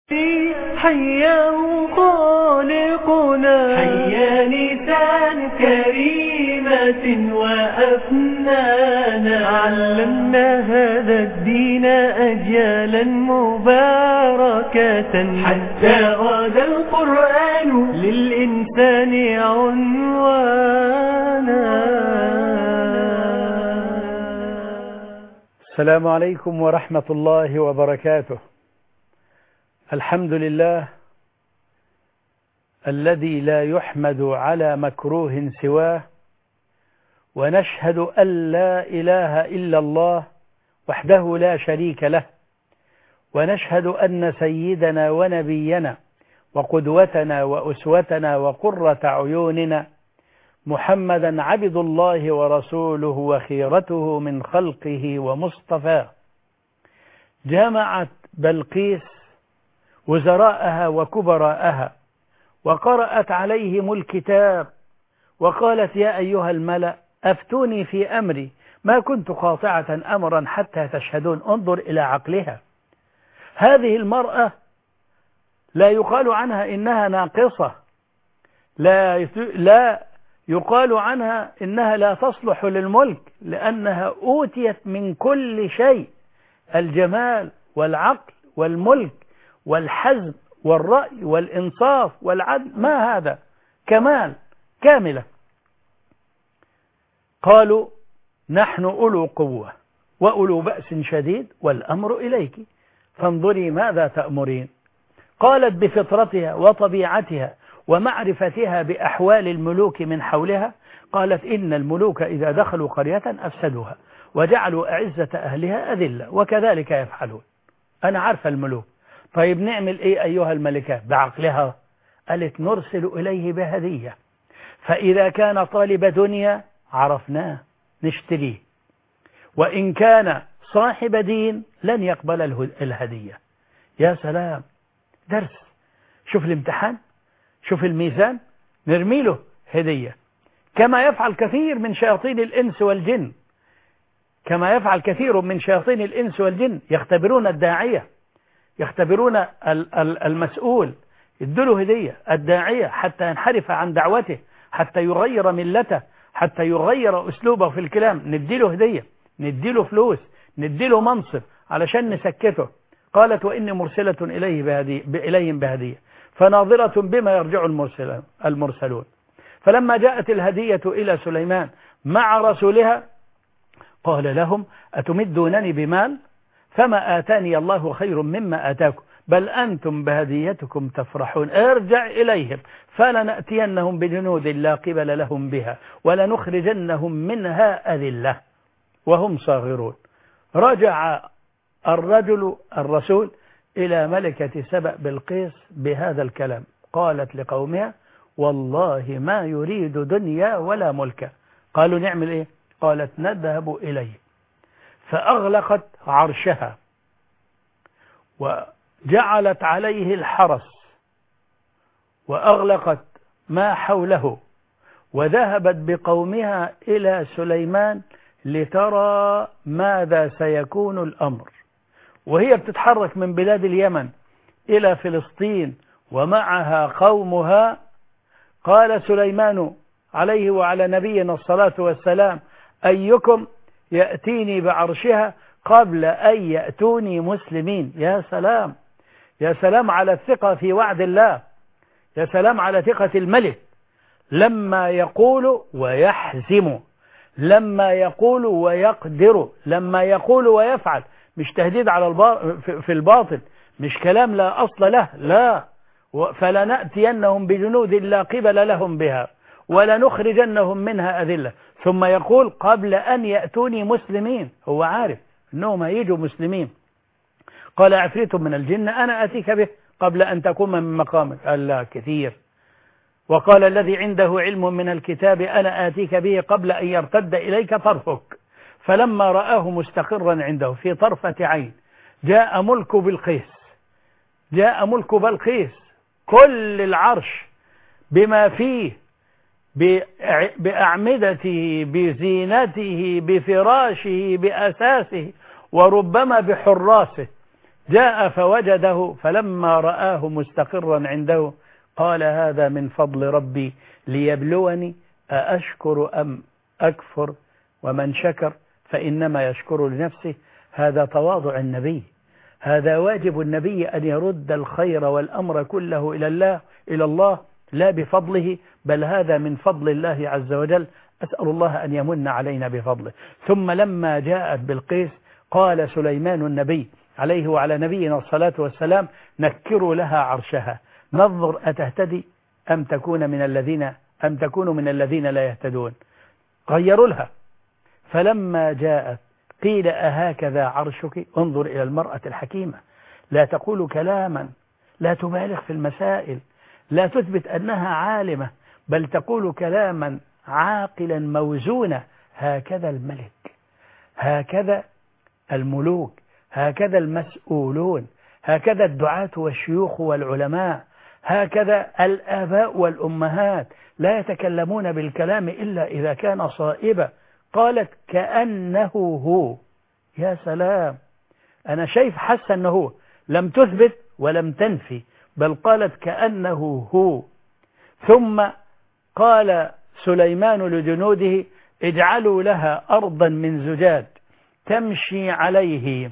حياه خالقنا حيا نساء كريمة وأفنانا علمنا هذا الدين أجيالا مباركة حتى غدا القرآن للإنسان عنوانا. السلام عليكم ورحمة الله وبركاته. الحمد لله الذي لا يحمد على مكروه سواه، ونشهد أن لا إله إلا الله وحده لا شريك له، ونشهد أن سيدنا ونبينا وقدوتنا وأسوتنا وقرة عيوننا محمدا عبد الله ورسوله وخيرته من خلقه ومصطفاه. جمعت بلقيس وزراءها وكبراءها وقرأت عليهم الكتاب وقالت: يا أيها الملأ أفتوني في أمري ما كنت قاطعة أمرا حتى تشهدون. انظر إلى عقلها. هذه المرأة لا يقال عنها إنها ناقصة، لا يقال عنها إنها لا تصلح للملك، لأنها أوتيت من كل شيء: الجمال والعقل والملك والحزم والرأي والإنصاف والعدل. ما هذا؟ كمال كاملة. قالوا: نحن أولو قوة وأولو بأس شديد والأمر إليك فانظري ماذا تأمرين. قالت بفطرتها وطبيعتها ومعرفتها بأحوال الملوك من حولها، قالت: إن الملوك إذا دخلوا قرية أفسدوها وجعلوا أعزة أهلها أذلة وكذلك يفعلون. أنا عارفة الملوك. طيب نعمل إيه أيها الملكة؟ بعقلها قالت: نرسل إليه بهدية، فإذا كان طالب دنيا عرفناه نشتريه، وإن كان صاحب دين لن يقبل الهدية. يا سلام، درس. شوف الامتحان، شوف الميزان، نرمي له هدية. كما يفعل كثير من شياطين الإنس والجن، كما يفعل كثير من شياطين الإنس والجن، يختبرون الداعية، يختبرون المسؤول، يدله هدية. الداعية حتى ينحرف عن دعوته، حتى يغير ملته، حتى يغير أسلوبه في الكلام، نديله هدية، نديله فلوس، نديله منصب علشان نسكته. قالت: وإني مرسلة إليهم بهدية فناظرة بما يرجع المرسلون. فلما جاءت الهدية إلى سليمان مع رسولها قال لهم: أتمدونني بمال؟ فما آتاني الله خير مما آتاكم بل أنتم بهديتكم تفرحون. ارجع إليهم فلنأتينهم بجنود لا قبل لهم بها ولنخرجنهم منها أذلة وهم صاغرون. رجع الرسول إلى ملكة سبأ بلقيس بهذا الكلام. قالت لقومها: والله ما يريد دنيا ولا ملكا. قالوا: نعمل إيه؟ قالت: نذهب إليه. فأغلقت عرشها وجعلت عليه الحرس وأغلقت ما حوله، وذهبت بقومها إلى سليمان لترى ماذا سيكون الأمر. وهي بتتحرك من بلاد اليمن إلى فلسطين ومعها قومها، قال سليمان عليه وعلى نبينا الصلاة والسلام: أيكم يأتيني بعرشها قبل أن يأتوني مسلمين. يا سلام، يا سلام على الثقة في وعد الله، يا سلام على ثقة الملك. لما يقول ويحزم، لما يقول ويقدر، لما يقول ويفعل. مش تهديد على في الباطل، مش كلام لا أصل له، لا. فلنأتينهم بجنود لا قبل لهم بها ولنخرجنهم منها أذلة. ثم يقول: قبل أن يأتوني مسلمين. هو عارف أنهم هيجوا مسلمين. قال: عفريت من الجن أنا أتيك به قبل أن تقوم من مقامك. قال: لا، كثير. وقال: الذي عنده علم من الكتاب أنا آتيك به قبل أن يرتد إليك طرفك. فلما رآه مستقرا عنده في طرفة عين جاء ملك بلقيس، جاء ملك بلقيس، كل العرش بما فيه، بأعمدته، بزينته، بفراشه، بأساسه، وربما بحراسه. جاء فوجده فلما رآه مستقرا عنده قال هذا من فضل ربي ليبلوني أأشكر أم أكفر، ومن شكر فإنما يشكر لنفسه. هذا تواضع النبي، هذا واجب النبي أن يرد الخير والأمر كله إلى الله لا بفضله، بل هذا من فضل الله عز وجل. أسأل الله أن يمن علينا بفضله. ثم لما جاءت بلقيس قال سليمان النبي عليه وعلى نبينا الصلاة والسلام نكروا لها عرشها ننظر أتهتدي أم تكون من الذين لا يهتدون. غيروا لها. فلما جاءت قيل أهكذا عرشك. انظر إلى المرأة الحكيمة، لا تقول كلاما، لا تبالغ في المسائل، لا تثبت أنها عالمة، بل تقول كلاما عاقلا موزونا. هكذا الملك، هكذا الملوك، هكذا المسؤولون، هكذا الدعاة والشيوخ والعلماء، هكذا الآباء والأمهات، لا يتكلمون بالكلام إلا إذا كان صائبا. قالت كأنه هو. يا سلام، أنا شايف حس أنه هو، لم تثبت ولم تنفي، بل قالت كأنه هو. ثم قال سليمان لجنوده اجعلوا لها أرضا من زجاج تمشي عليه.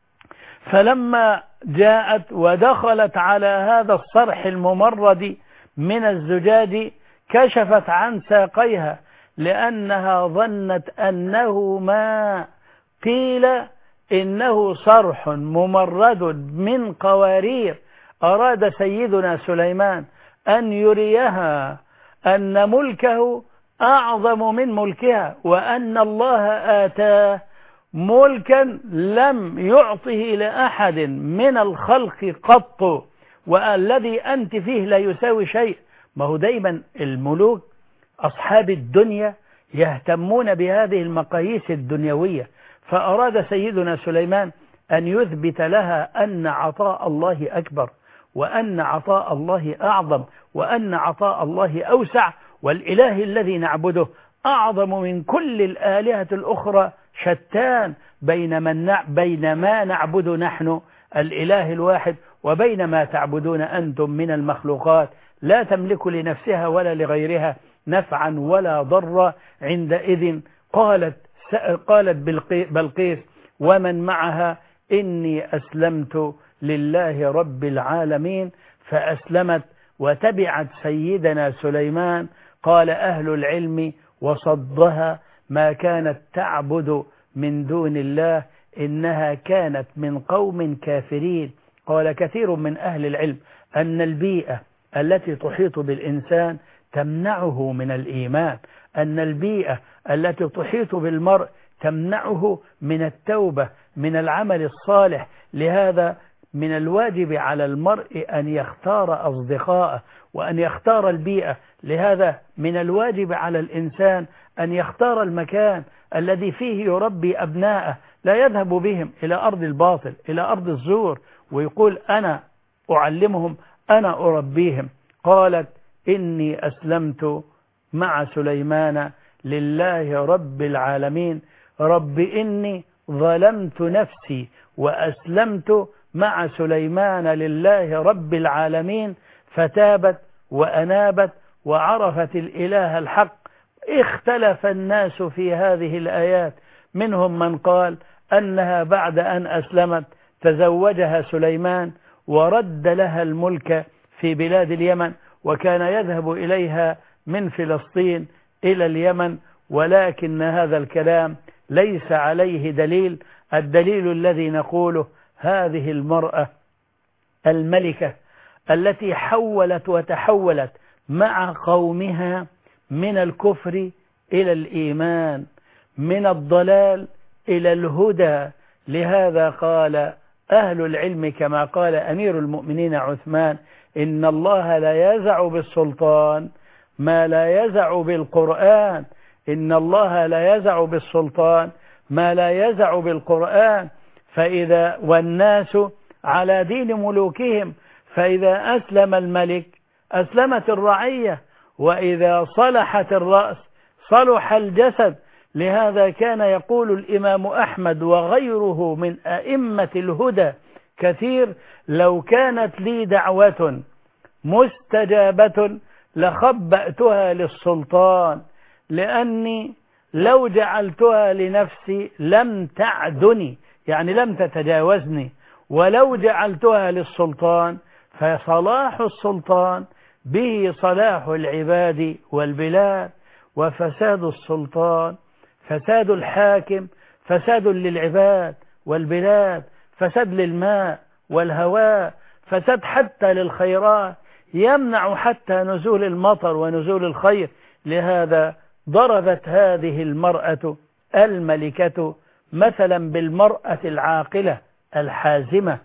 فلما جاءت ودخلت على هذا الصرح الممرد من الزجاج كشفت عن ساقيها لأنها ظنت أنه ماء. قيل إنه صرح ممرد من قوارير. أراد سيدنا سليمان أن يريها أن ملكه أعظم من ملكها، وأن الله آتاه ملكا لم يعطه لأحد من الخلق قط، والذي أنت فيه لا يساوي شيء. ما هو دايما الملوك أصحاب الدنيا يهتمون بهذه المقاييس الدنيوية. فأراد سيدنا سليمان أن يثبت لها أن عطاء الله أكبر، وأن عطاء الله أعظم، وأن عطاء الله أوسع، والإله الذي نعبده أعظم من كل الآلهة الأخرى. شتان بين ما نعبد نحن الإله الواحد وبين ما تعبدون أنتم من المخلوقات لا تملك لنفسها ولا لغيرها نفعا ولا ضرا. عندئذ قالت بلقيس ومن معها إني أسلمت لله رب العالمين، فأسلمت وتبعت سيدنا سليمان. قال أهل العلم وصدها ما كانت تعبد من دون الله إنها كانت من قوم كافرين. قال كثير من أهل العلم أن البيئة التي تحيط بالإنسان تمنعه من الإيمان، أن البيئة التي تحيط بالمرء تمنعه من التوبة، من العمل الصالح. لهذا من الواجب على المرء أن يختار أصدقائه وأن يختار البيئة. لهذا من الواجب على الإنسان أن يختار المكان الذي فيه يربي أبناءه، لا يذهب بهم إلى أرض الباطل، إلى أرض الزور، ويقول أنا أعلمهم، أنا أربيهم. قالت إني أسلمت مع سليمان لله رب العالمين. رب إني ظلمت نفسي وأسلمت مع سليمان لله رب العالمين. فتابت وأنابت وعرفت الإله الحق. اختلف الناس في هذه الآيات، منهم من قال أنها بعد أن أسلمت تزوجها سليمان ورد لها الملك في بلاد اليمن، وكان يذهب إليها من فلسطين إلى اليمن، ولكن هذا الكلام ليس عليه دليل. الدليل الذي نقوله هذه المرأة الملكة التي حولت وتحولت مع قومها من الكفر إلى الإيمان، من الضلال إلى الهدى. لهذا قال أهل العلم كما قال أمير المؤمنين عثمان إن الله لا يزع بالسلطان ما لا يزع بالقرآن. إن الله لا يزع بالسلطان ما لا يزع بالقرآن. والناس على دين ملوكهم، فإذا أسلم الملك أسلمت الرعية، وإذا صلحت الرأس صلح الجسد. لهذا كان يقول الإمام أحمد وغيره من أئمة الهدى كثير لو كانت لي دعوة مستجابة لخبأتها للسلطان، لأني لو جعلتها لنفسي لم تعدني، يعني لم تتجاوزني، ولو جعلتها للسلطان فصلاح السلطان به صلاح العباد والبلاد، وفساد السلطان فساد الحاكم فساد للعباد والبلاد، فساد للماء والهواء، فساد حتى للخيرات، يمنع حتى نزول المطر ونزول الخير. لهذا ضربت هذه المرأة الملكة مثلا بالمرأة العاقلة الحازمة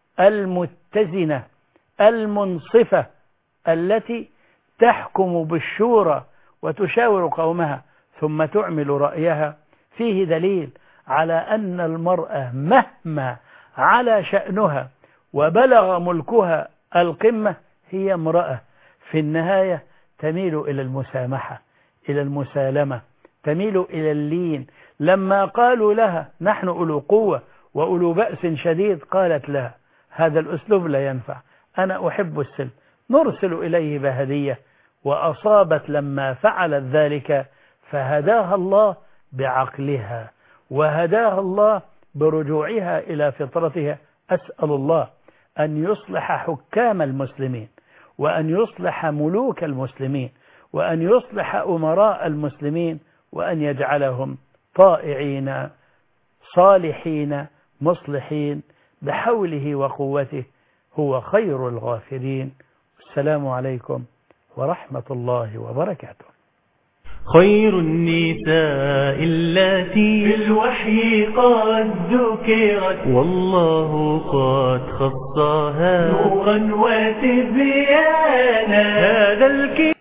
المتزنة المنصفة التي تحكم بالشورى وتشاور قومها ثم تعمل رأيها. فيه دليل على أن المرأة مهما على شأنها وبلغ ملكها القمة هي امرأة في النهاية تميل إلى المسامحة، إلى المسالمة، تميل إلى اللين. لما قالوا لها نحن أولو قوة وأولو بأس شديد قالت لها هذا الأسلوب لا ينفع، أنا أحب السلم، نرسل إليه بهدية. وأصابت لما فعلت ذلك فهداها الله بعقلها وهداها الله برجوعها إلى فطرتها. أسأل الله أن يصلح حكام المسلمين، وأن يصلح ملوك المسلمين، وأن يصلح أمراء المسلمين، وأن يجعلهم طائعين صالحين مصلحين بحوله وقوته، هو خير الغافرين. السلام عليكم ورحمة الله وبركاته. خير النساء اللاتي في الوحي قد ذكرت، والله قد خصها نورا وتبيانا. هذا الكتاب